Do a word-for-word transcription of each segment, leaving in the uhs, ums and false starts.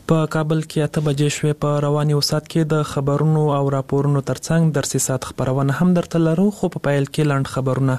په کابل کې اته بجې شوې. په رواني اوسات کې د خبرونو او راپورونو ترڅنګ درسي ساعت خبرونه هم درته لرو، خو په پیل کې لاند خبرونه.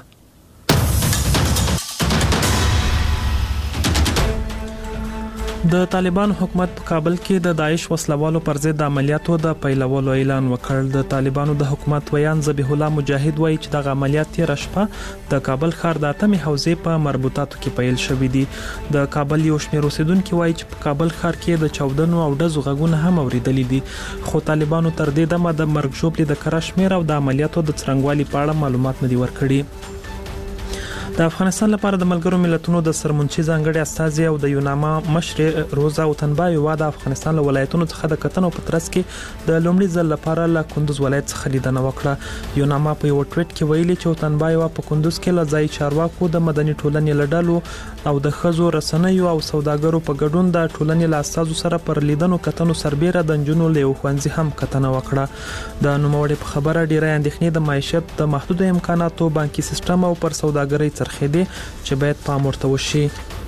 د طالبان حکومت په کابل کې د داعش وسلوالو پر ضد عملیاتو د پیلولو اعلان وکړ. د طالبانو د حکومت ویان ذبیح الله مجاهد وایي چې د عملیات تیر شپه د کابل ښار د اتمې حوزې په مربوطاتو کې پیل شوې دي. د کابل یو شمېر اوسیدونکو وایي چې په کابل ښار کې د چاودنو او ډزو غږونه هم اوریدلي دي، خو طالبانو تر دې دمه د مرګ ژوبلې د کره شمېر او د عملیاتو د څرنګوالي په اړه معلومات نه دي ورکړي. د افغانستان لپاره د ملګرو ملتونو د سرمنشي ځانګړي استازي او د یوناما مشر روزا اوتنبایووا د افغانستان له ولایتونو څخه د کتنو په ترڅ کې د لومړي ځل لپاره له کندوز ولایت څخه لیدنه وکړه. یوناما په یو ټویټ کې ویلي چې اوتنبایووا په کندوز کې له ځای چارواکو د مدني ټولنې لړلو او د خزو رسنیو او سوداګرو په ګډون د ټولنې له استازو سره پر لیدنو کتنو سربېره د نجونو له ښوونځي هم کتنه وکړه. د نوموړي په خبره ډیره اندېښنې د معیشت د محدود امکاناتو، بانکي سیستم او پر سوداګرۍ څرخېدې چې باید پام ورته وشي.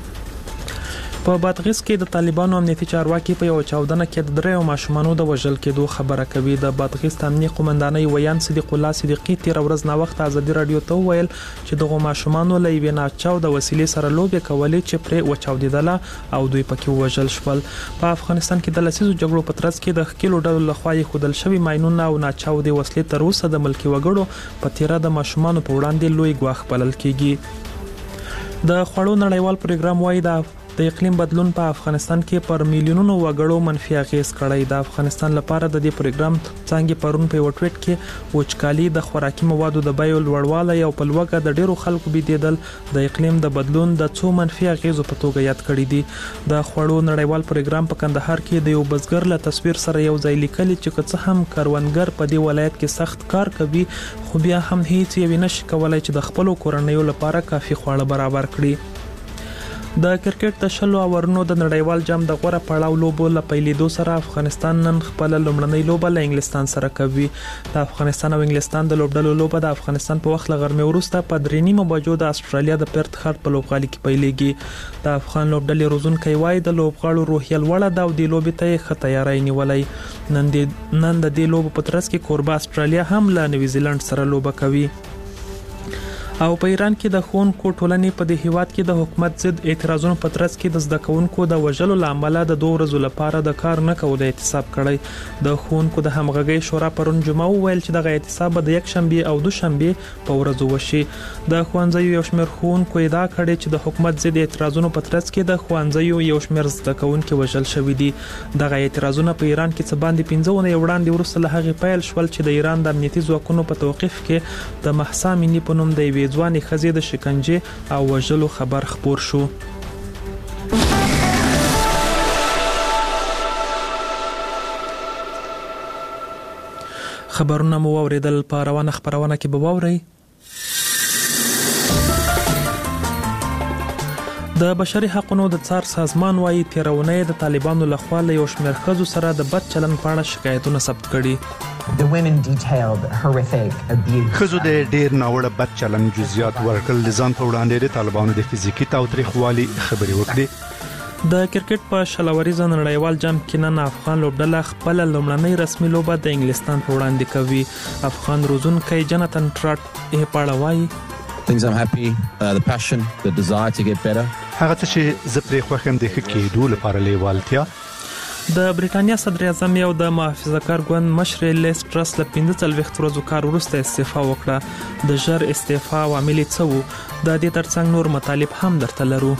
په بادغیس کې د طالبانو امنیتي چارواکي په یو چاودنه کې د دریو ماشومانو د وژل کېدو خبره کوي. د بادغیس امنیتي قومندانۍ ویان صدیق الله صدیقي تیر ورځ نا وخت ازادي رادیو ته ویل چې دغه ماشومانو له یوې ناچاو د وسیلې سره لوبې کولې چې پرې وچاودیدله او دوی پکې وژل شول. په افغانستان کې د لسیزو جګړو په ترڅ کې د ښکېلو ډلو لخوا خودل شوی ماینونه او ناچاو د وسلې تر اوسه د ملکي وګړو په تیره د ماشومانو په وړاندې لوی ګواښ بلل کیږي. د خوړو نړیوال پروګرام وايي د د اقلیم بدلون په افغانستان کې پر میلیونونو وګړو منفي اغیز کړی. د افغانستان لپاره د دې پروګرام څنګه پرون په وټویټ کې وچکالي، د خوراکي موادو د بیو لوړوالی او په لوګه د ډیرو خلکو بيدیدل د اقلیم د بدلون د څو منفي اغیزو په توګه یاد کړی دي. د خوړو نړیوال پروګرام په کندهار کې د یو بزګر له تصویر سره یو ځای لیکلي چې که څه هم کروندګر په دې ولایت کې سخت کار کوي، خو بیا هم هیڅ یې نشي کولای چې د خپل کورنیو لپاره کافي خواړه برابر کړي. د کرکټ د شلو اورونو د نړیوال جام د غوړه پړاو لوبو له پیلېدو سره افغانستان نن خپل لومړنۍ لوبه له انګلستان سره کوي. د افغانستان او انګلستان د لوبډلو لوبه د افغانستان په وخت له غرمې وروسته په درې نیمو بجو د استرالیا د پرت ښار په لوبغالي کې پیلېږي. د افغان لوبډلې روزونکي وایي د لوبغاړو روحیه لوړه ده او د لوبې ته ښه تیاری نیولای. نن د نن د دې لوبو په ترڅ کې کوربه استرالیا هم له نیوزیلند سره لوبه کوي. او په ایران کې د ښوونکو ټولنې په دې هیواد کې د حکومت ضد اعتراضونو په ترڅ کې د زده کوونکو د وژلو لامل د دوه ورځې لپاره د کار نه کولو احتساب کړی. د ښوونکو د همغږي شورا پرون جمعه ویل چې د احتساب د یک شنبه او دوه شنبه په ورځو وشي. د ښوونځیو یو شمېر ښوونکو ادعا کړې چې د حکومت ضد اعتراضونو په ترڅ کې د ښوونځیو یو شمېر زده کوونکو وژل شوی دي. دغه اعتراضونه په ایران کې څه باندې پنځه ونه وړاندې ورسره له هغه پیل شول چې د ایران د امنیتي ځواکونو په توقيف کې د محسا مینی په نوم د وی ځواني خزې د شکنجه او وژلو خبر خبر شو. خبرونه مو اوریدل. په روانه خبرونه کې به واورئ د بشري حقوقو د څار سازمان وايي تیرونه د طالبانو لخوا له یو شمېر ښځو سره د بد چلند په اړه شکایتونه ثبت کړي. The women detailed horrific abuse. خزو د ډیر ناوړه بد چلند جزئیات ورکړل. ځان په وړاندې د طالبانو د فزیکی تاوتریخوالي خبري وکړي. د کرکټ په شلوريز نړیوال جام کې نن افغان لوبډله خپل لومړنۍ رسمي لوبه د انګلستان په وړاندې کوي. افغان روزونکي جناتن ټراټ یې پاړوي. Things I'm happy, uh, the passion, the desire to get better. هغه څه چې زه پرې خوښ یم د ښه کېدو لپاره لیوالتیا. د بریټانیا صدر اعظم یو د محافظه‌کار ګوند مشر لیس ټرس له پنځه څلوېښت ورځو کار وروسته استعفا وکړه. د ژر استعفا عوامل څه وو؟ د دې ترڅنګ نور مطالب هم درته لرو.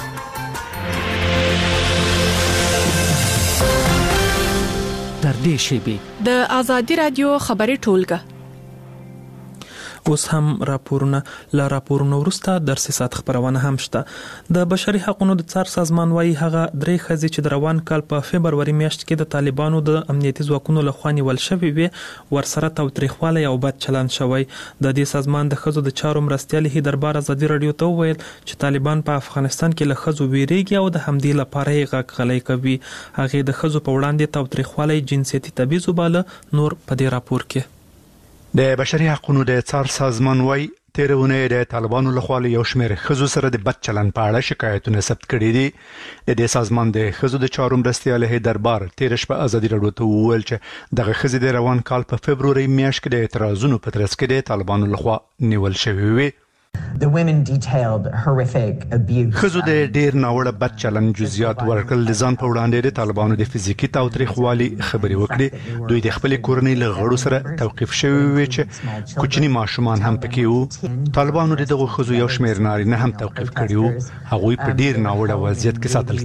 در دې شیبې د آزادي رادیو خبري ټولګه اوس هم راپورونه لا راپورونه ورسته درسي سات خبرونه هم شته. د بشري حقوقو د څار سازمان وايي هغه درې خزي چې د روان کال په فبرवरी میاشت کې د طالبانو د امنیتي ځواکونو لخوا نیول شوی وي ورسره تاوتریخوالی او بد چلند شوی. د دې سازمان د خزو د چارو مرستيال هي دربار ازادي رادیو ته ویل چې طالبان په افغانستان کې له خزو ویریږي او د همدې لپاره یې غږ غلې کوي. هغه د خزو په وړاندې تاوتریخوالی جنسيتي تبعیض وباله. نور په دې راپور کې د بشري حقوقو د څار سازمان وايي تیرونه د طالبانو لخوا یو شمېر ښځو سره د بد چلند په اړه شکایتونه ثبت کړي دي. د دې سازمان د ښځو د چارو مرستیال هیئت دربار تیر شپه ازادي راډیو ته وویل چې دغه ښځې د روان کال په فبروري میاشت کې د اعتراضونو په ترڅ کې د طالبانو لخوا نیول شوې وي. The women detailed horrific abuse. ښځو د ډیر ناوړه بد چلند جزئیات ورکړل. د ځان په وړاندې د طالبانو د فزیکي تاوتریخوالي خبرې وکړې. دوی د خپل کورنۍ له غړو سره توقیف شوي وي چې کوچني ماشومان هم پکې وو. طالبانو د دغو ښځو یو شمېر نارینه هم توقیف کړي وو. هغوی په ډیر ناوړه وضعیت کې ساتل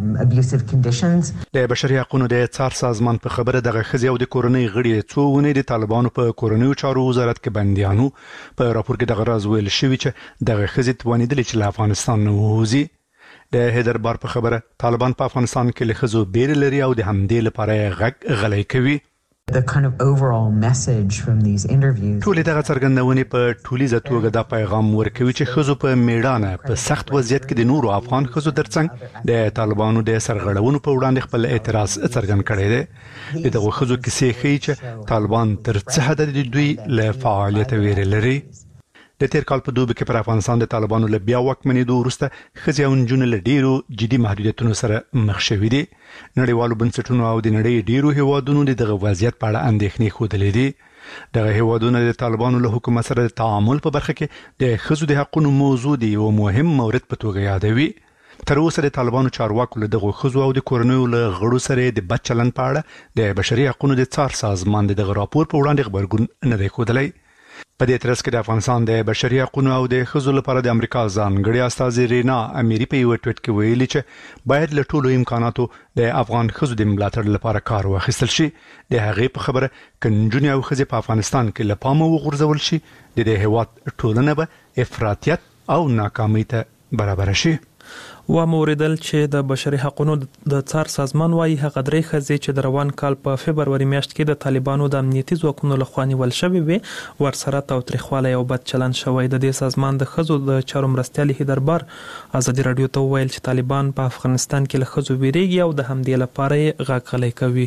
کېدل. د بشري حقوقو د څار سازمان په خبره دغه ښځې او د کورنۍ غړي څو ونې د طالبانو په کورنیو چارو وزارت کې بنديانو. په راپور کې دغه راز ویل شوی چې دغه ښځې توانېدلې چې له افغانستان نه ووځي. د هیئت دربار په خبره طالبان په افغانستان کې له ښځو بیرې لري او د همدې لپاره یې غږ غلی کوي. The kind of overall message from these interviews. ټولې دغه څرګندونې په ټولیزه توګه دا پیغام ورکوي چې ښځو په میړانه په سخت وضعیت کې د نورو افغان ښځو ترڅنګ د طالبانو د سرغړونو په وړاندې خپل اعتراض څرګند کړی دی. د دغو ښځو کیسې ښیي چې طالبان تر څه حده د دوی له فعالیت ویرې لري. د تیر کال په دوبي کې پر افغانستان د طالبانو له بیا واکمنېدو وروسته ښځې او نجونې له ډیرو جدي محدودیتونو سره مخ شوي دي. نړیوالو بنسټونو او د نړۍ ډیرو هیوادونو د دغه وضعیت په اړه اندېښنې ښودلې دي. دغه هیوادونه د طالبانو له حکومت سره د تعامل په برخه کې د ښځو د حقونو موضوع دی او مهم مورد په توګه یادوي. تر اوسه د طالبانو چارواکو له دغه ښځو او د کورنیو له غړو سره د بد چلند په اړه د بشري حقوقو د څار سازمان د دغه راپور په وړاندې خبرګون نه دی ښودلی. په دې ترڅ کې د افغانستان د بشري حقوقو او د ښځو لپاره د امریکا ځانګړي استازي رینا اميري په یو ټویټ کې ویلي چې باید له ټولو امکاناتو د افغان ښځو د ملاتړ لپاره کار واخیستل شي. د هغې په خبره ک نجونې او ښځې په افغانستان کې له پامه وغورځول شي د دې هیواد ټولنه به افراطیت او ناکامۍ ته برابر شي. و موردل چې د بشري حقوقو د څار سازمان وايي هغه درې ښځې چې د روان کال په فبروري میاشت کې د طالبانو د امنیتي ځواکونو لخوا نیول شوې وي ورسره تاوتریخوالی او بد چلند شوی. د دې سازمان د ښځو د چارو مرستیال هیئت دربار ازادي راډیو ته وویل چې طالبان په افغانستان کې له ښځو ویریږي او د همدې لپاره یې غږ غلی کوي.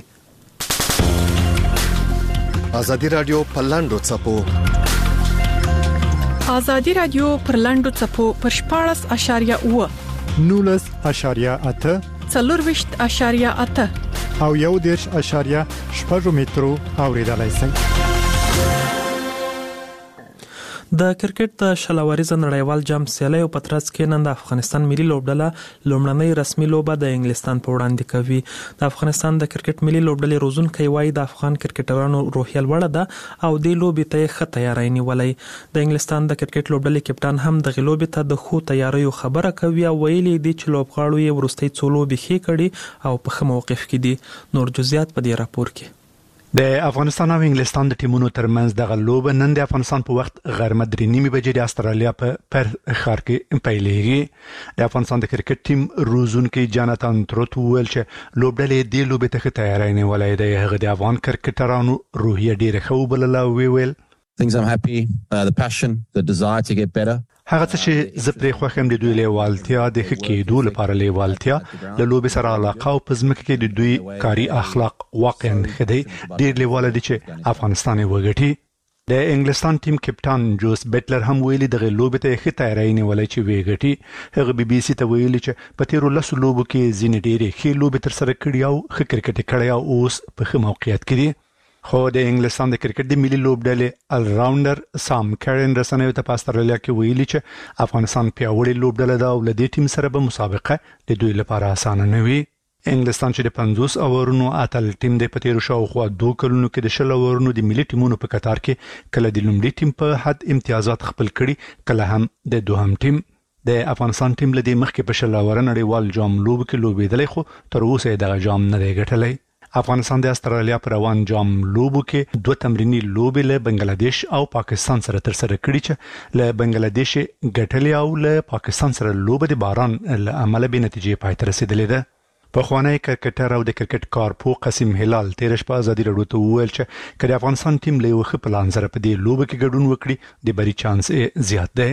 ازادي راډیو په لاندو څپو ازادي راډیو پر لاندو څپو پر شپاړس اشاریه اوه نولس اشاریه اته څلورویشت اشاریه اته او یو دېرش اشاریه شپږ مترو اوریدلای شئ. د کرکټ د شلوریزه نړیوال جام سیالیو په ترڅ کې نن د افغانستان ملي لوبډله لومړنۍ رسمي لوبه د انګلستان په وړاندې کوي. د افغانستان د کرکټ ملي لوبډلې روزونکي وایي د افغان کرکټرانو روحیه لوړه ده او د لوبې ته ښه تیاری نیولې. د انګلستان د کرکټ لوبډلې کپټان هم د لوبې ته د خو تیاریو خبره کوي او ویلي دي چې لوبغاړو یې ورستۍ څو لوبې ښې کړي او په ښه موقف کې دي. نور جزئیات په دې راپور کې. د افغانستان او انګلستان د ټیمونو ترمنځ دغه لوبه نن د افغانستان په وخت غرمه درې نیمې بجې د استرالیا په پر ښار کې پیلېږي. د افغانستان د کرکټ ټیم روزونکي جاناتان تروت ویل چې لوبډلې د لوبې ته ښه تیاری نیولې ده. هغه د افغان کرکټرانو روحیه ډیره ښه وبلله او ویل Things I'm happy, uh, the passion, the desire to get better. هغه څه چې زه پرې خوښ یم د دوی لیوالتیا د ښه کېدو لپاره لیوالتیا له لوبې سره علاقه او په ځمکه کې د دوی کاري اخلاق واقعا ښه دی. ډېر لیواله دي چې افغانستان یې وګټي. د انګلستان ټیم کپټان جوس بیټلر هم ویلي دغه لوبې ته ښه تیاری نیولې چې وګټي. هغه بي بي سي ته ویلي چې په تیرو لسو لوبو کې ځینې ډېرې ښې لوبې ترسره کړي او ښه کرکټ کړی او اوس په ښه موقعیت کې دي. خو د انګلستان د کرکټ د ملي لوبډلې ال راونډر سام کارن رسنیو ته په استرالیا کې ویلي چې افغانستان پیاوړې لوبډله ده او له دې ټیم سره به مسابقه د دوی لپاره اسانه نه وي. انګلستان چې د پنځوس اورونو اتل ټیم د پتیرو شاوخوا دوه کلونو کې د شل اورونو د ملي ټیمونو په قطار کې کله د لومړي ټیم په حد امتیازات خپل کړي کله هم د دوهم ټیم. د افغانستان ټیم لدی مخکې په شل اور نړیوال جام لوب کې لوبېدلی خو تر اوسه دغه جام نه دی ګټلی. افغانستان د استرالیا پر روان جام لوبو کې دوه تمرینی لوبې له بنگلاديش او پاکستان سره تر سره کړي چې له بنگلاديش ګټلې او له پاکستان سره لوبه د باران له امله به نتیجې پای ته رسیدلې ده. په خوانی کرکټر او د کرکټ کارپو قاسم هلال تیر شپه ازادي راډیو ته وویل چې کله افغانستان ټیم له یو ښه پلان سره په دې لوبه کې ګډون وکړي د بری چانس زیات دی.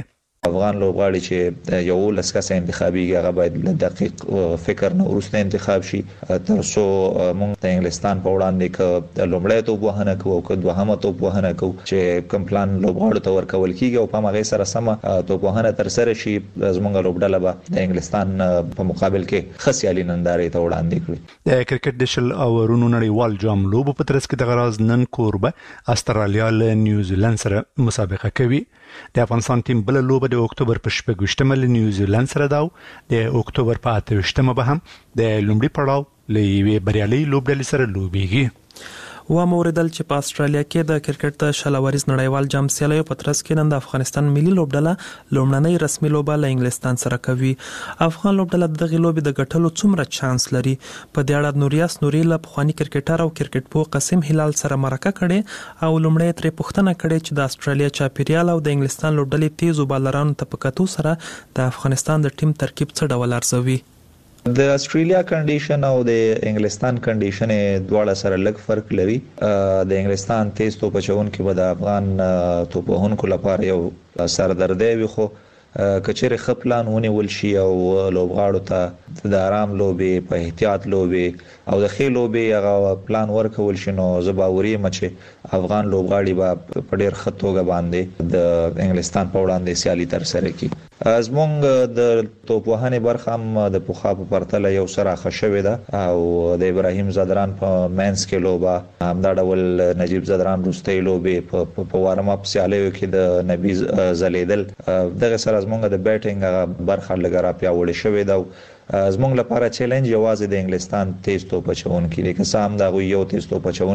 افغان لوبغاړي چې یو لسکه انتخابي هغه باید دقیق فکر نه ورسته انتخاب شي تر څو موږ د انګلستان په وړاندې ک لومړی توپ وهنه کوو او ک دوهمه توپ وهنه کوو چې کوم پلان لوبغاړو ته ورکول کیږي او په هغه سره سم توپ وهنه تر سره شي زموږ لوبډله به د انګلستان په مقابل کې خسیالي نندارې ته وړاندې کړي. د کرکټ د شل اورونو نړیوال جام لوبو په ترڅ کې د غراز نن کوربه استرالیا له نیوزیلند سره مسابقه کوي. د افغانستان ټیم بل لوبه د اکتوبر په شپږ له نیوزیلند سره داو د اکتوبر په اته به هم د لومړي پړاو لې بریالي لوبډلې سره لوبيږي. و موردل چې په استرالیا کې د کرکټ د شلوریز نړیوال جام سیالیو په ترڅ کې نن د افغانستان ملي لوبډله لومړنۍ رسمي لوبه له انګلستان سره کوي. افغان لوبډله دغه لوبې د ګټلو څومره چانس لري؟ په دې اړه نوریاس نوري له پخوانی کرکټر او کرکټ پو قاسم هلال سره مرکه کړي او لومړی ترې پوښتنه کړې چې د استرالیا چاپیریال او د انګلستان لوبډلې تیزو بالرانو ته په کتو سره د افغانستان د ټیم ترکیب څه ډول ارزوي. د استرالیا کنډیشن او د انګلستان کنډیشن دواړه سره لږ فرق لري. د انګلستان تیز توپ چون کې به د افغان توپوهونکو لپاره یو سردردی وي، خو کچېره خپلان ونیول شي او لوبغاړو ته د آرام لوبې په احتیاط لوبې او د خې لوبې هغه پلان ورکول شي نو زباوري مچ افغان لوبغاړي به په ډېر خطوګه باندې د انګلستان په وړاندې سیالي تر سره کوي. زمونږ د توپوهنې برخه هم د پوخا په پرتله یو سره خښوي ده او د ابراهیم زادران په مینس کې لوبه همدا ډول نجیب زادران روستي لوبې په وارم اپ سیالیو کې د نبی زلیدل دغه سره زمونږ د بیټینګ برخه لګرا پیاوړې شوې ده. زمونږ لپاره چیلنج یوازې د انګلستان تیز توپ چون کې د قسم دا یو تیز توپ چون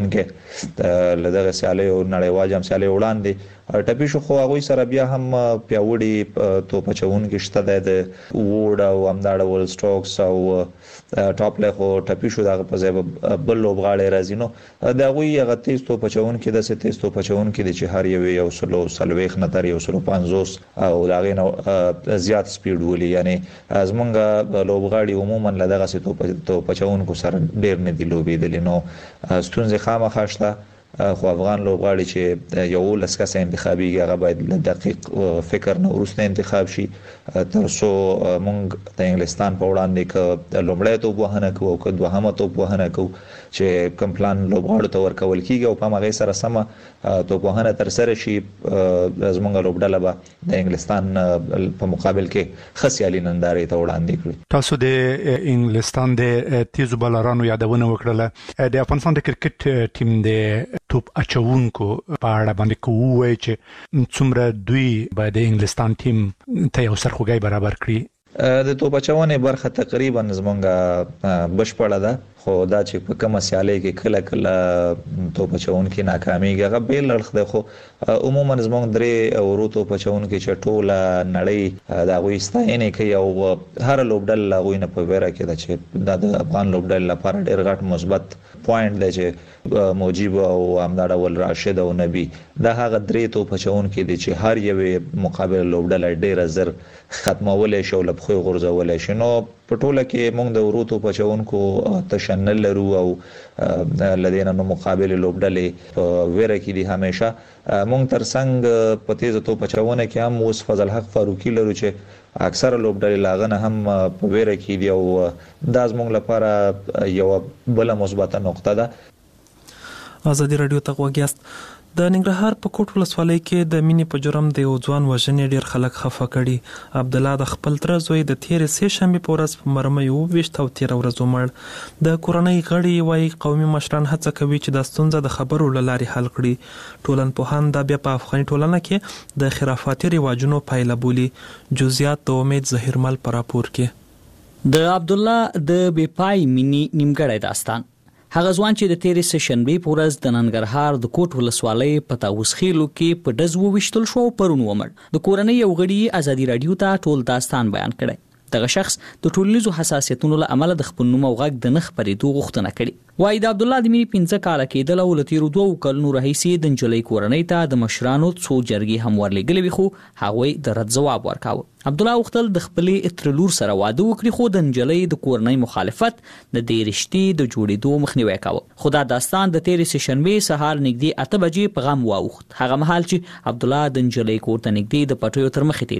کې لدغه سیالیو نړیوال جام سیالیو وړاندې ټپي شو، خو هغه سره بیا هم پیاوړي توپ چون کې شته د ووډ او همدا ډول سټوکس او ټاپ له خو ټپي شو دغه په ځای بل لوبغاړي راځي نو دا غوي هغه تیز توپ چون کې د ست تیز توپ چون کې د چې هر یو یو سلو سلويخ نتر یو سلو پنځوس او دغه نو زیات سپیډ ولي، یعنی زمونږ لوبغاړي عموما لدغه ست توپ چون کو سره ډیر نه دی لوبېدل نو ستونزې خامخا شته. خو افغان لوبغاړي چې یو لسکه انتخابي هغه باید دقیق فکر نه ورسته انتخاب شي تر څو موږ د انګلستان په وړاندې ک لومړی توپ وهنه کوو او ک دوهمه توپ وهنه کوو چې کوم پلان لوبغاړو ته ورکول کیږي او په هغه سره سم توپ وهنه تر سره شي زمونږ لوبډله به د انګلستان په مقابل کې خسیالي نندارې ته وړاندې کړي. تاسو د انګلستان د تیزو بالرانو یادونه وکړه، د افغانستان د کرکټ ټیم د توپ اچونکو په اړه باندې کوی چې څومره دوی به د انګلستان ټیم ته یو سرخوږی برابر کړي. د توپ اچونې برخه تقریبا زمونږه بشپړه ده، خو دا چې په کومه سیالي کې کله کله توپ اچون کې ناکاميږي هغه بیل لړخ ده، خو عموما زمونږ درې ورو توپ اچون کې چې ټوله نړۍ دا غوي ستاینه کوي او هر لوبډل غوي نه په ویره کې ده چې د افغان لوبډل لپاره ډېر غټ مثبت پوینټ دی چې موجب او همدا ډول راشد او نبی دا هغه درې توپ اچون کې دي چې هر یو مقابل لوبډل ډېر زر ختمول شي او لبخوي غرزول شي. نو په ټوله کې موږ د ورو توپ اچونکو تشنل لرو او لدينا نو مقابل لوبډلې په ویره کې دي همیشه. موږ ترڅنګ په تیز توپ اچونه کې هم اوس فضل حق فاروقي لرو چې اکثر لوبډلې لاغنه هم په ویره کې دي او دا زموږ لپاره یو بل مثبت نقطه ده. ازادي رادیو ته وګیاست. د ننګرهار په کوټ ولسوالۍ کې د مینې په جرم د یو ځوان وژنې ډیر خلک خفه کړي. عبد الله د خپل تر زوی د تیرې سه شنبه په ورځ په مرمۍ وویشت او تیر ورځ ومړ. د کورنۍ غړي وايي قومي مشران هڅه کوي چې د ستونزې د خبرو لارې حل کړي. ټولنپوهان دا بیا په افغاني ټولنه کې د خرافاتي رواجونو پایله بولي. جزئیات د امید ظهیرمل پر راپور کې. د عبد الله د بې پای مینې نیمګړی داستان. هغه ځوان چې د تیرې سه شنبه په ورځ د ننګرهار د کوټ ولسوالۍ په تاوس خېلو کې په ډز وویشتل شو پرون ومړ. د کورنۍ یو غړي ازادي رادیو ته ټول داستان بیان کړی. دغه شخص د ټولنیزو حساسیتونو له امله د خپل نوم او غږ د نه خپرېدو غوښتنه کړې. وايي د عبد الله د مینې پنځه کاله کېدل او له تیرو دوو کلونو راهیسې د نجلۍ کورنۍ ته د مشرانو څو جرګې هم ورلېږلې وي، خو هغوی د رد ځواب ورکاوه. عبد الله غوښتل د خپلې اترلور سره واده وکړي، خو د نجلۍ د کورنۍ مخالفت د دې رشتې د جوړېدو مخنیوی کاوه. خو دا داستان د تیرې سه شنبې سهار نږدې اته بجې په غم واوښت، هغه مهال چې عبد الله د نجلۍ کور ته نږدې د پټیو تر مخې تېرېده.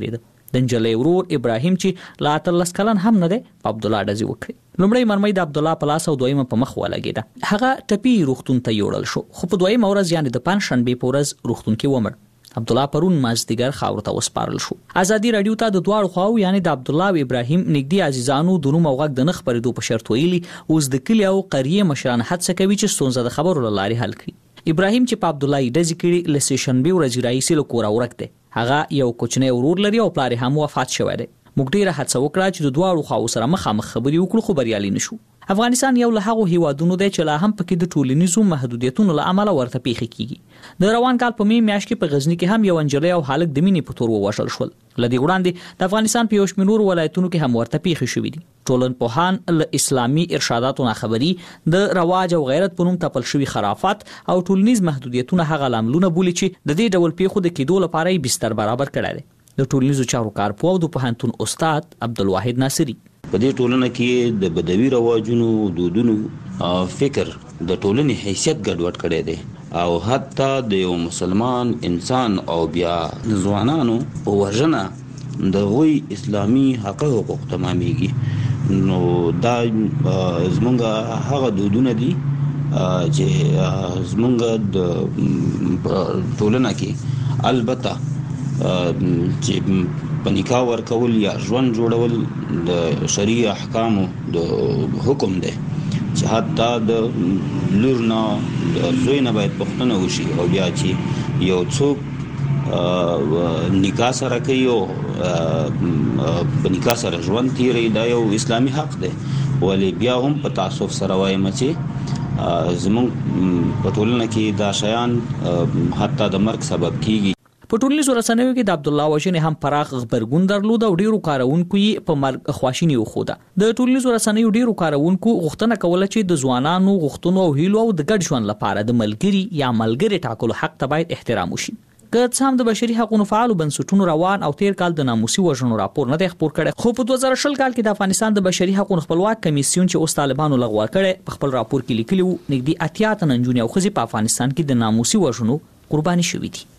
د نجلۍ ورور ابراهیم چې لا اتلس کلن هم نه دی په عبد الله ډزې وکړې. لومړی مرمۍ د عبد الله په لاس او دویمه په مخ ولګېده. هغه ټپي روغتون ته یوړل شو خو په دویمه ورځ یعنې د پنجشنبې په ورځ روغتون کې ومړ. عبد الله پرون مازدیګر خاورو ته وسپارل شو. ازادي رادیو ته د دواړو خواو یعنی د عبد الله او ابراهیم نږدې عزیزانو د نوم او غږ د نخ پرېدو په شرط ویلي اوس د کلی او قریه مشران هڅه کوي چې ستونزه د خبرو له لارې حل کړي. ابراهیم چې په عبد الله ډزې کړي له سېشنبې ورځې راهیسې له کوره ورک دی. هغه یو کوچنی ورور لري او پلار هم وفات شوی دی. موږ ډیره هڅه وکړه چې د دواړو خواو سره مخامخ خبرې وکړو خو بریالي نشو. افغانستان یو له هغو هیوادونو دی چې لا هم پکې د ټولنیزو محدودیتونو له امله ورته پیښې کیږي. د روان کال په می میاشت کې په غزنی کې هم یو انجلۍ او هلک د مینې په تور ووژل شول. لدې وړاندې د افغانستان په یو شمېر نورو ولایتونو کې هم ورته پیښې شوې دي. ټولنپوهان له اسلامي ارشاداتو نه خبري د رواج او غیرت په نوم تپل شوي خرافات او ټولنیز محدودیتونه هغه لاملونه بولي چې د دې ډول پیښو د کېدو لپاره یې بستر برابر کړی دی. د ټولنیزو چارو کارپوه او د پوهنتون استاد عبدالواحد ناصري په دې ټولنه کې د بدوي رواجونو دودونو فکر د ټولنې حیثیت ګډوډ کړی دی او حتی د یو مسلمان انسان او بیا د ځوانانو په وژنه د غوی اسلامي حق او حقوق تمامېږي. نو دا زمونږ هغه دودونه دي چې زمونږ د ټولنه کې البته چې په نکاح ورکول یا ژوند جوړول د شرعي احکامو د حکم دی چې حتی د لور نه د زوی نه باید پوښتنه وشي او بیا چې یو څوک نکاح سره کوي او په نکاح سره ژوند تیری دا یو اسلامي حق دی. ولی بیا هم په تعصب سره وایم چې زمونږ په ټولنه کې دا شیان حتی د مرګ سبب کیږي. په ټولنیزو رسنیو کې د عبد الله وژنې هم پراخ خبرګون درلود او ډیرو کارونکو یې په مرګ خواشیني وښوده. د ټولنیزو رسنیو ډیرو کارونکو غوښتنه کوله چې د ځوانانو غوښتنو او هیلو او د ګډ ژوند لپاره د ملګري یا ملګري ټاکلو حق ته باید احترام وشي. که څه هم د بشري حقوقو فعالو بنسټونو روان او تیر کال د ناموسي وژنو راپور نه دی خپور کړی خو په دوه زره شل کال کې د افغانستان د بشري حقوقو خپلواک کمیسیون چې اوس طالبانو لغوه کړی په خپل راپور کې لیکلي وو نږدې اتیا تنه نجونې او ښځې په افغانستان کې د ناموسي وژنو قرباني شوي دي.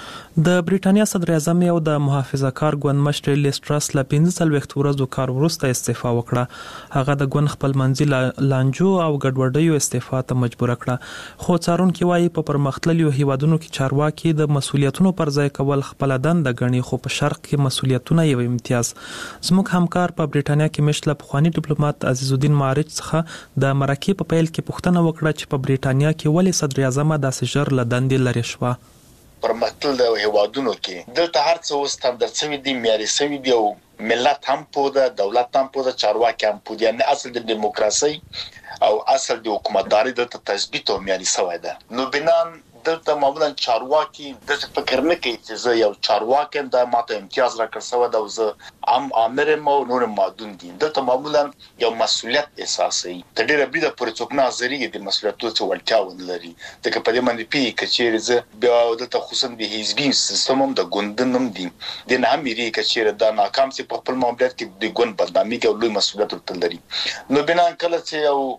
د بریټانیا صدر اعظم یو د محافظه کار ګوند مشر لیز ټرس له پنځه څلوېښت ورځو کار وروسته استعفا وکړه. هغه د ګوند خپلمنځي لانجو او ګډوډیو استعفا ته مجبور کړه. خو څارونکي وایي په پرمختللو هیوادونو کې چارواکي د مسولیتونو پر ځای کول خپل دنده ګڼي خو په شرق کې مسولیتونه یو امتیاز. زموږ همکار په بریټانیا کې مشله پخوانی ډیپلوماټ عزیز الدین معارج څخه د مرکې په پیل کې پوښتنه وکړه چې په بریټانیا کې ولې صدر اعظم داسې ژر له دندې لرې شوه. پرمختللو هیوادونو کې دلته هر څه اوس ستاندرد شوي دي، معیاري شوي دي او ملت هم پوده، دولت هم پوده، چارواکي هم پوده. یعنې اصل د دیموکراسي او اصل د حکومتداري دلته تثبیت او معیاري شوی ده. نو بنان دلته معمولا چارواکي د فکر نه کوي چې زه یو چارواکي د ماته امتیاز راکړ شوی ده او زه عام امر مو نور مادون دي. دلته معمولا یو مسولیت اساسي د ډیره بده پرې څوک نه ځري د مسولیتونو څخه ولټاو لري. دغه په دې باندې پی کچېر زه بیا دلته خصوصا د حزبي سیستم هم د ګوندنم دي د نه امري کچېر د ناکام سي په خپل معاملات کې د ګوند بدنامي کې لوی مسولیت ورته لري. نو بنا کله چې یو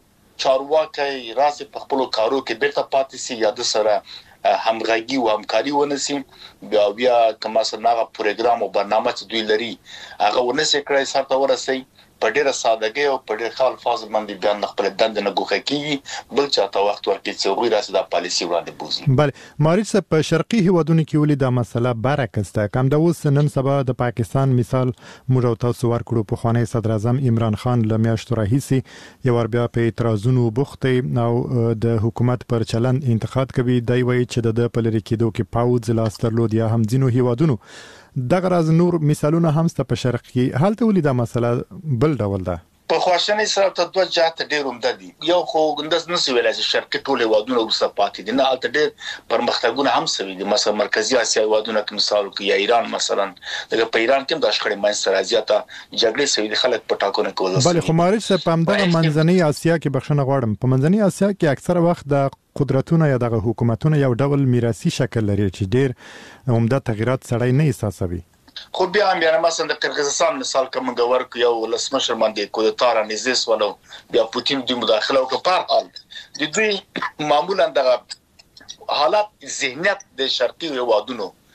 چارواکي راځي په خپل کارو کې بیرته پاتې سي یا د سره همغږي او همکاري ونسي بیا بیا کومه سره پروګرام او برنامه چې دوی لري هغه ونسي کړی سره ورسي په ډیره سادهګي او په ډیر خال فاز باندې بیان خپل دند نه ګوخه کیږي بل چاته وخت ورکړي چې غوړي راسي د پالیسي وړاندې بوزي. بله مارج صاحب په شرقي هیوادونو کې ولې دا مسله برعکس ده؟ کوم د اوس نن سبا د پاکستان مثال موږ تاسو ورکړو په خوانی صدر اعظم عمران خان له میاشتو راهیسي یو ور بیا په اعتراضونو بوخته او د حکومت پر چلن انتقاد کوي. دی وایي چې د پلری کېدو کې پاوځ لاس درلود یا هم ځینو هیوادونو دغه راز نور مثالونه هم ست په شرق کې حالت ولې دا مسله بل ډول ده. په خواشنۍ سره ته دوه جهات ډېر عمده دي. یو خو ګندس نسی ویلای چې شرقي ټول هیوادونه وروسته پاتې دي، نه البته ډېر پرمختګونه هم شوي دي. مثلا مرکزی اسیا هیوادونه کې مثال کې یا ایران مثلا دغه په ایران کې د شخړې منځ سره زیاته جګړې شوي دي، خلک په ټاکنو کې ولسی. بله خو مارج صاحب په همدغه منځنۍ اسیا کې بخښنه غواړم، په منځنۍ اسیا کې اکثره وخت د قدرتونه یا دغه حکومتونه یو ډول میراثي شکل لري چې ډېر عمده تغیرات سړی نه احساسوي. خو بیا هم یعنی مثلا د قرغیزستان مثال کوم غور یو لسمشر باندې کودتا را نږدې ولو بیا پوتین د مداخله وکړه. په حال د دوی معمولا د حالات ذهنیت د شرقي هیوادونو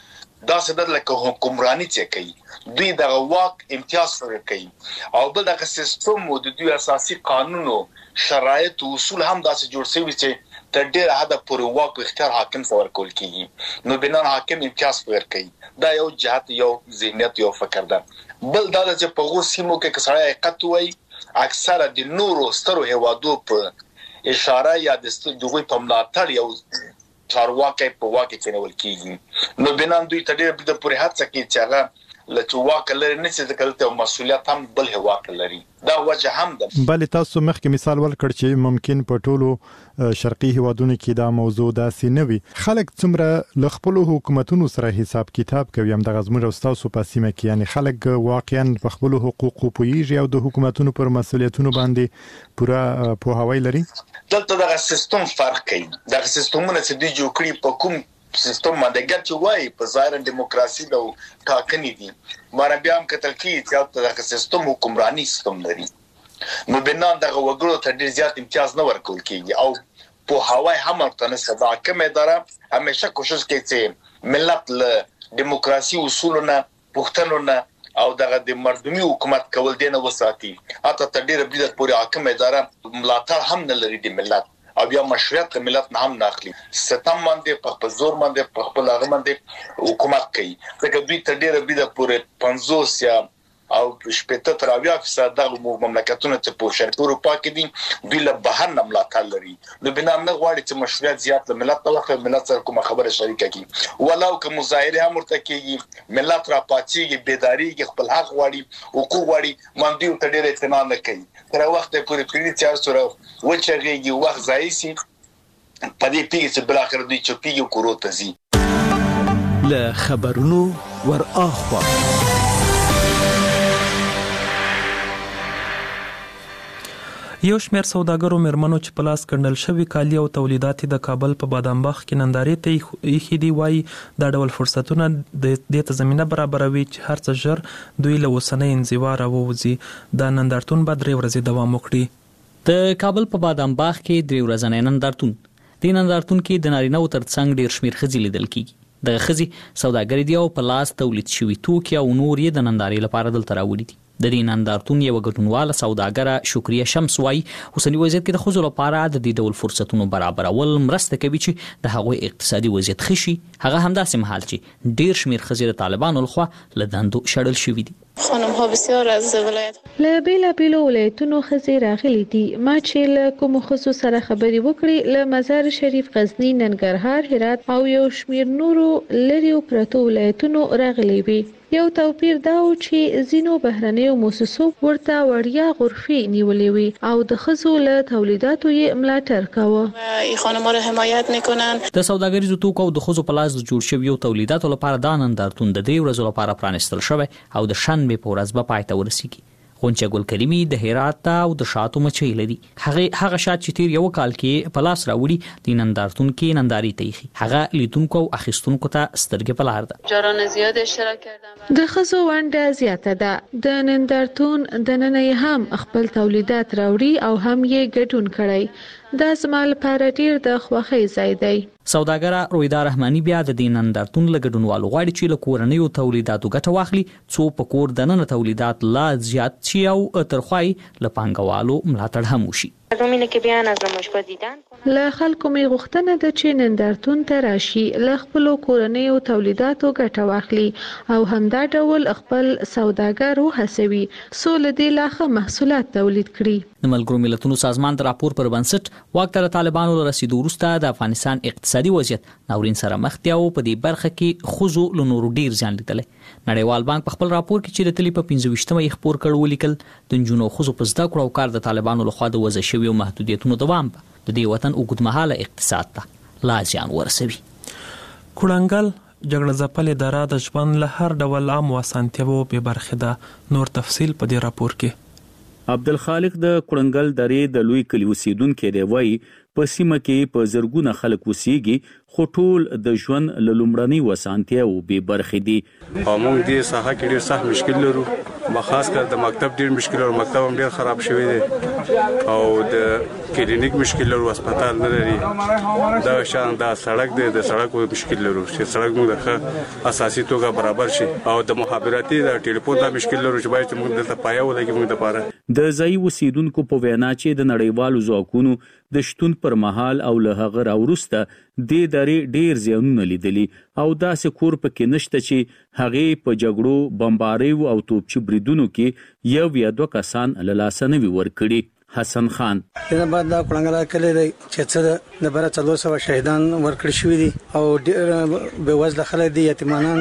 دا څه د لکه حکمرانی چې کوي دوی د واک امتیاز ورکوي او بل دغه سیستم او د دوی اساسي قانون او شرایط او اصول هم داسې جوړ شوي چې تر ډیره حد پورې واک اختیار حاکم څخه ورکول کیږي نو بنا حاکم امتیاز ورکوي دا یو جهت یو ذهنیت یو فکر ده بل دا چې په غو سیمو کې کسړی حقیقت وایي اکثره د نورو سترو هوادو په اشاره یا د دوی په ملاتړ یو چارواکي په واکه کې نیول کیږي نو بنا دوی ته ډیره د پورې هڅه کوي چې هغه لکه واکه لري نه چې ځکه ته مسولیت هم بل هواکه لري دا وجه هم ده بل تاسو مخکې مثال ورکړ چې ممکن په ټولو شرقي هوادونو کې دا موضوع داسې نه وي خلک څومره ل خپل حکومتونو سره حساب کتاب کوي هم د غزمر او تاسو په سیمه کې یعنی خلک واقعا په خپل حقوقو پوهیږي او د حکومتونو پر مسولیتونو باندې پوره پوهاوی لري دلته دغه سیستم فرق کوي دغه سیستمونه چې دوی جوړ کړي په کوم سیستم باندې ګټ وای په ظاهر دیموکراسي د ټاکنې دي مار بیا هم کتل کی چې دغه سیستم حکمرانی سیستم لري نو بنا دغه وګړو ته ډیر زیات امتیاز نه ورکول کیږي او په هواي هم تر صدا کوم اداره همیشه کوشش کوي چې ملت له دیموکراسي اصولونه پښتنونه او دغه د مردمي حکومت کول دینه وساتي اته تر ډیره بلد پورې حاکم اداره ملاتړ هم نه لري د ملت او بیا مشروعیت ملت نه هم ناخلي ستم باندې په خپل زور باندې په خپل هغه باندې حکومت کوي ځکه دوی تر ډیره بده پورې پنځوس یا او شپږ تر اویا فیصد د مملکتونو ته په شرق اروپا کې دي دوی له بهر نه ملاتړ لري نو بنا نه غواړي چې مشروعیت زیات ملت ته وخت ملت سره کومه خبره شریکه کی ولو که مظاهره هم ورته کیږي ملت را پاتېږي بیداریږي خپل حق غواړي حقوق غواړي باندې ته ډیره اعتماد نه کوي تر وخت پورې پیړي چې سره وچرېږي وخت ځای سي په دې پیږي چې بل اخر دوی چپیږي کورو ته زی له خبرونو ور اخوا یو شمېر سوداګرو مېرمنو چې په لاس کړنل شوي کالي او تولیدات د کابل په بادامباغ کې نندارې ته ایښي دي وایي دا ډول فرصتونه د دې ته زمینه برابروي چې هر څه ژر دوی له اوسنۍ انزوا راووځي دا نندارتون به درې ورځې دوام وکړي د کابل په بادامباغ کې درې ورځنی نندارتون د نندارتون کې د نارینه‌و ترڅنګ ډېر شمېر ښځې لیدل کیږي دغه ښځې سوداګرې دي او په لاس تولید شوي توکي او نور یې د نندارې لپاره دلته راوړي دي د دې نندارتون یو ګډونواله سوداګره شکریه شمس وايي اوسنی وضعیت کې د ښځو لپاره د دې ډول فرصتونو برابرول مرسته کوي چې د هغوی اقتصادي وضعیت ښه شي هغه همداسې مهال چې ډېر شمېر ښځې د طالبانو لخوا له دندو شړل شوي دي خانم‌ها بسیار از ولایت له بیلابیلو ولایتونو ښځې راغلي دي ما چې له کومو ښځو سره خبرې وکړې له مزار شریف غزنی ننګرهار هرات او یو شمېر نورو لري پرتو ولایتونو راغلي وي یو توپیر دا و چې ځینو بهرنیو مؤسسو ورته وړیا غرفې نیولې وي او د ښځو له تولیداتو یې ملاتړ کاوه این خانم‌ها را حمایت میکنن د سوداګریزو توکو او د ښځو په لاس جوړ شویو تولیداتو لپاره دا نندارتون د دې ورځو لپاره پرانیستل شوی او د شنبې په ورځ به پای ته ورسیږي غونچه ګل کریمي د هرات او د شاتو مچۍ لري هغه هغه شات چې تیر یو کال کې په لاس راوړي د نندارتون کې ننداري تېخي هغه لیدونکو او اخیستونکو ته سترګې په لار ده جاران زیات اشتراک کردم د ښځو ونډه زیاته ده د نندارتون د نن هم خپل تولیدات راوړي او هم یې ګډون کړي دا زما لپاره ډیر د خوښۍ ځای دی سوداګره رویدا رحماني بیا د دې نندارتون له ګډونوالو غواړي چې له کورنیو تولیداتو ګټه واخلي څو په کور دننه تولیدات لا زیات شي او ترخوای له پانګوالو ملاتړ هم وشي له خلکو مې غوښتنه ده چې نندارتون ته راشي له خپلو کورنیو تولیداتو ګټه واخلي او همدا ډول خپل سوداګر وهڅوي څو له دې لا ښه محصولات تولید کړي د ملګرو ملتونو سازمان د راپور پر بنسټ واک ته طالبانو له رسیدو وروسته د افغانستان اقتصادي وضعیت ناورین سره مخ دی او په دې برخه کې ښځو له نورو ډیر ځان لیدلی نړیوال بانک په خپل راپور کې چې د تلې په پنځه ویشتمه یې خپور کړ ولیکل د نجونو ښځو په زده کړو او کار د طالبانو لخوا د وضع شوي او محدودیتونو دوام به د دې وطن اوږدمهاله اقتصاد ته لا زیان ورسوي کړنګل جګړه ځپلې دره د ژوند له هر ډول عام اسانتیاوو بې برخې ده نور تفصیل په دې راپور کې عبدالخالق د کړنګل درې د لوی کلي اوسیدونکي دی وایي په سیمه کې په زرګونه خلک اوسېږي خو ټول د ژوند له لومړنۍ اسانتیاوو بې برخې دي او موږ دې ساحه کې ډېر سخت مشکل لرو خاص کر د مکتب ډیر مشکل او مکتب هم ډیر خراب شوی دی او د کلینیک مشکل او هسپتال نه لري دا شان دا سړک دی د سړکو مشکل لرو چې سړک موږ د اساسي توګه برابر شي او د مخابراتي د ټلیفون د مشکل لرو چې باید موږ د پایو لګي موږ د پاره د ځای وسیدونکو په وینا چې د نړیوالو ځواکونو د شتون پر مهال او له هغه راورسته د درې ډیر زیانونه لیدلي او داسې کور پکې نشته چې هغه په جګړو بمباریو او توپچي بریدونو کې یو یا دوه کسان له لاسه نه وي ورکړي. حسن خان دا بعد دا کړنګلا کلی دی چې څه د بره څلور سوه شهیدان ورکړي شوي دي او ډېر بېوزله خلک دي یتیمانان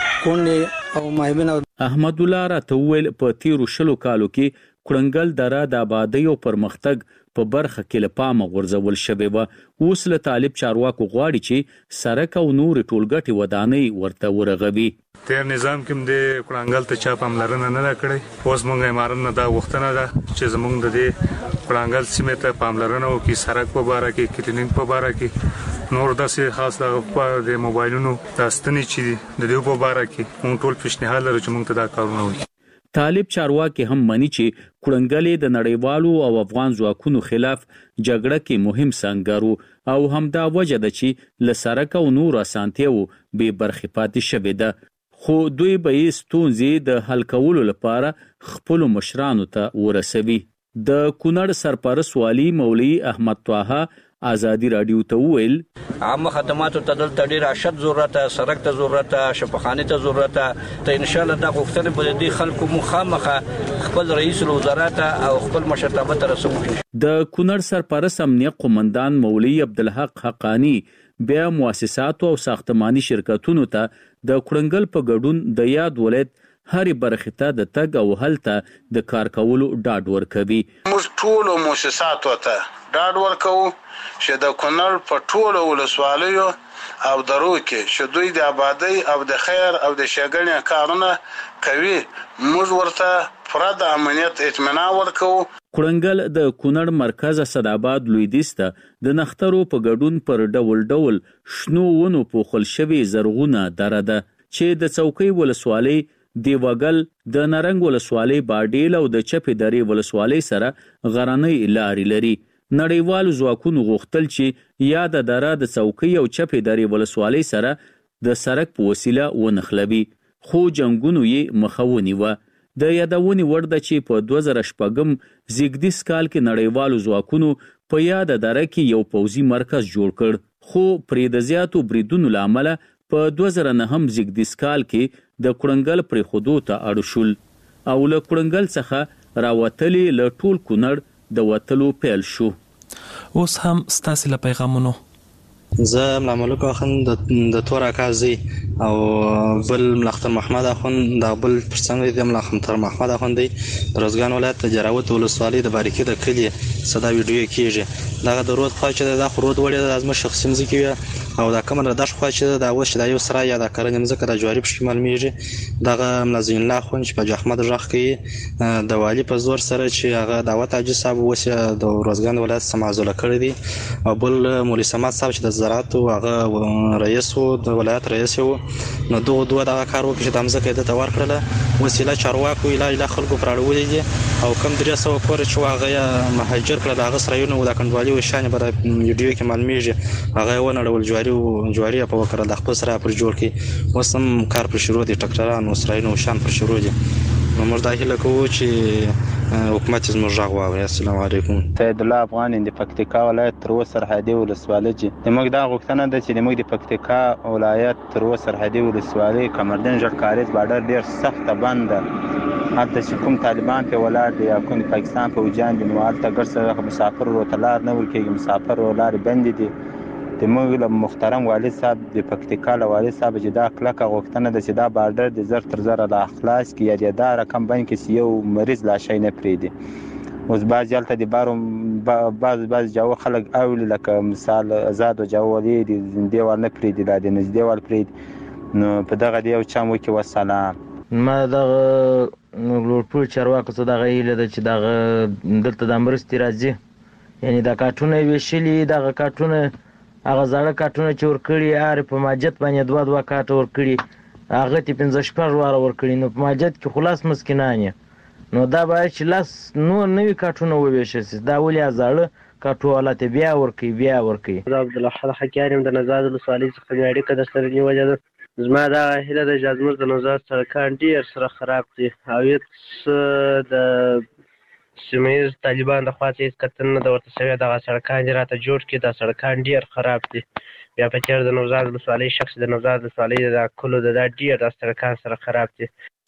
کونډې او مایبین. احمد الله راته وویل په تیرو شلو کالو کې کړنګل دره د آبادۍ او پرمختګ په برخه کې له پامه غورځول شوې وه. اوس له طالب چارواکو غواړي چې سړک او نورې ټولګټې ودانۍ ورته ورغوي. تیر نظام کې د کړنګل ته چا پاملرنه نه کړې اوس موږ امارن نه دا غوښتنه ده چې زموږ د دې کړنګل سیمې ته پاملرنه وکړي سړک په باره کې کلینیک په باره کې نور داسې خاص د موبایلونو د ستنې چې د دې په باره کې موږ ټول پیشنهاد لرو چې موږ ته دا کارونه وکړي. طالب چارواکي هم مني چې کړنګلې د نړیوالو او افغان ځواکونو خلاف جګړه کې مهم سنگرو او همدا وجه ده چې له سړک او نور اسانتیاو به برخې پاتې شوې ده خو دوی به یې ستونزې د حل کولو لپاره خپل مشرانو ته ورسوي. د کونړ سرپرست والی مولوي احمد طه آزادی رادیو ته وویل عامه خدماتو ته دلته ډیر اشد ضرورت سړک ته ضرورت شفاخانه ته ضرورت ته ان شاء الله دا غوښتنه به د خلکو مخامخه خپل رئیس الوزرات او خپل مشرتابه ته رسوي. د کونړ سرپرست امنیه قومندان مولوي عبدالحق حقانی بیا مؤسسات او ساختماني شرکتونو ته د کړنګل په ګډون د یاد ولایت هرې برخې ته د تګ او هلته د کار کولو ډاډ ورکوي. موږ ټولو مؤسساتو ته ډاډ ورکوو چې د کونړ په ټولو ولسوالیو او درو کې چې دوی د آبادۍ او د خیر او د ښېګڼې کارونه کوي موږ ورته پوره د امنیت اطمینان ورکوو. کړنګل د کونړ مرکز اسداباد لویدیځ ته د نخترو په ګډون پر ډول ډول شنو ونو پوښل شوي زرغونه دره ده چې د څوکۍ ولسوالۍ دیوګل د نرنګ ولسوالۍ باډیل او د چپې درې ولسوالۍ سره غرنۍ لارې لري. نړیوالو ځواکونو غوښتل چې یا د دره د څوکۍ او چپې درې ولسوالۍ سره د سړک په وسیله ونښلوي خو جنګونو یې مخه ونیوه. د یادونې وړ ده چې په دوه زره شپږم زیږدیز کال کې نړیوالو ځواکونو په یاده دره کې یو پوځي مرکز جوړ کړ خو پرې د زیاتو بریدونو له امله په دوه زره نهم زیږدیز کال کې د کړنګل پرېښودو ته اړ شول او له کړنګل څخه راوتلې له ټول کونړ د وتلو پیل شو. اوس هم ستاسې له پیغامونو زه ملا ملک اخوند د تور اکازي او بل ملختر محمد اخوند د بل پرڅنګ د ملختر محمد اخوند دی روزګان ولایت جراوت ولسوالۍ د باریکي د کلی صدا ویډیو کیږي دا د رود خو چې د خرود وړي د ازمه شخصي مزکی او دا کومه د خو چې د اوس د یو سره یا د کرن مزکه د جواری په شمال میږي دغه ملازم الله خو چې په احمد رخ کې د والی په زور سره چې هغه دعوت اجي صاحب وسه د روزګان ولایت سمازوله کړی دی او بل مولوی سمات صاحب چې د زراعت او هغه رئیس او د ولایت رئیس او نو دوه دوه د کار وکړي چې د مزکه د تور کړله وسیله چارواکو علاج له خلکو پراړولې دي او کم درې سو کور چې هغه مهاجر کړه د غسر یو نو د کنډوالي وشانه په ویډیو کې معلومیږي هغه ونړول جواری او جواری په وکړه د خپل سره پر جوړ کې وسم کار پر شروع دي ټکټران اسرائیل او شان پر شروع دي نو موږ دا هیله کوو چې حکومت زموږ غږ واوري. السلام علیکم. سید الله افغان د پکتیکا ولایت تر اوسه سرحدي ولسوالۍ چې موږ دا غوښتنه ده چې موږ د پکتیکا ولایت تر اوسه سرحدي ولسوالۍ کمردن ژړ کاریز بارډر ډیر سخت بند هلته چې کوم طالبان په ولاړ دي یا کوم پاکستان په وجان دي نو هلته ګرځي مسافر ورتلار نه ورکیږي مسافر ولار بند دي د موږ محترم والي صاحب د پکتیکا والي صاحب چې دا کلکه غوښتنه ده چې دا بارډر د زر تر زر لا خلاص کی یا د دا رقم بین کې یو مریض لا شي نه پریدي اوس باز یالته د بارو باز باز جاو خلک اول لکه مثال آزاد او جاولي د دیوال نه پریدي د نږدېوال پرید نو په دغه دی او چم وکي والسلام ما دغه لوړپوړ چارواکو څخه دغه هیله ده چې دغه دلته د مرستې راځي یعنی دا کارټونه ویشلي دغه کارټونه هغه زړه کارټونه چې ورکړي هر په ماجت باندې دوه دوه کارټ ورکړي هغه ته پنځه شپږ واره ورکړي، نو په ماجد کې خلاص مسکینان نو دا باید چې لاس نور نوي کاټونه وویشل شي. دا ولې زاړه کاټو حالت بیا ورکوي بیا ورکوي. دا عبدالله حکیار یم د نوزاد ولسوالۍ څخه مې اړیکه درسره نیولې ده. زما دا هیله ده چې زموږ د نوزاد سړکان ډېر سره خراب دي او هېڅ د سیمه ییز طالبان د خوا څخه هېڅ کتنه نه ده ورته شوې. دغه سړکان دې راته جوړ کړي. دا سړکان ډېر خراب دي. بیا په تېر د نوزاد ولسوالۍ شخص د نوزاد ولسوالۍ د دا کلو د دا ډېر دا سړکان سره خراب دي.